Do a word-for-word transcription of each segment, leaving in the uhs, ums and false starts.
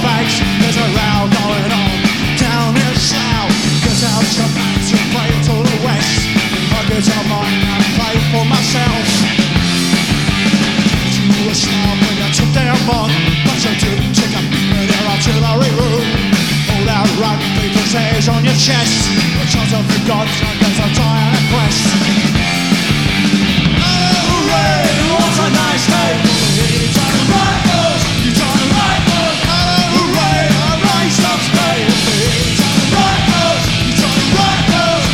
face. There's a row going on down in Slough. Get out your band to play to the west. I get on mine and play for myself. You were smart when you took them on, but you didn't take a beat in their artillery room. All that rug people's hairs on your chest. The chance of the gods and there's a dire quest. Oh, hooray, what a nice day. You turn the right foot, you turn the right foot. Oh, hooray, a race loves day. You turn the right foot, you turn the right foot.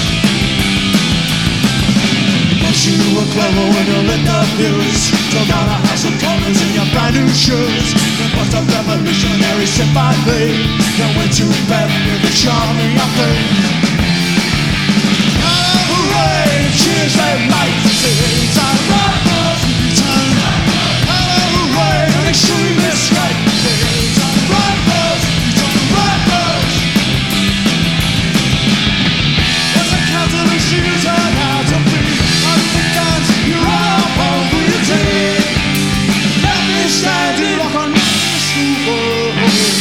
Wish you were clever when you lit the fuse. Drove down a house of commons in your brand new shoes. Then bust up revolutionary sympathy. Then went to bed with a charming thing. Oh, hooray, cheers, they mate. You turn the right foot, you turn the right foot. Oh, hooray, an extreme escape. You turn the right foot, you turn the right foot. What's the counter that you turn out to be? Out of the guns, you run up over your team. Let me stand you like a nice schoolboy.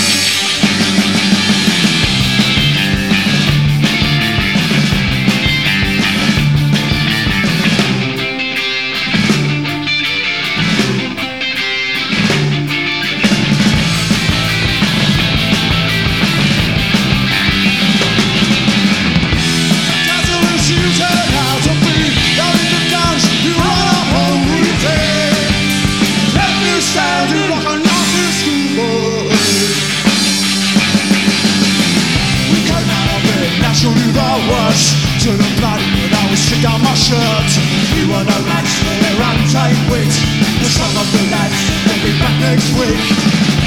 To the blood when I was sick on my shirt. We were no match for their untamed wit. The song of the lads will be back next week.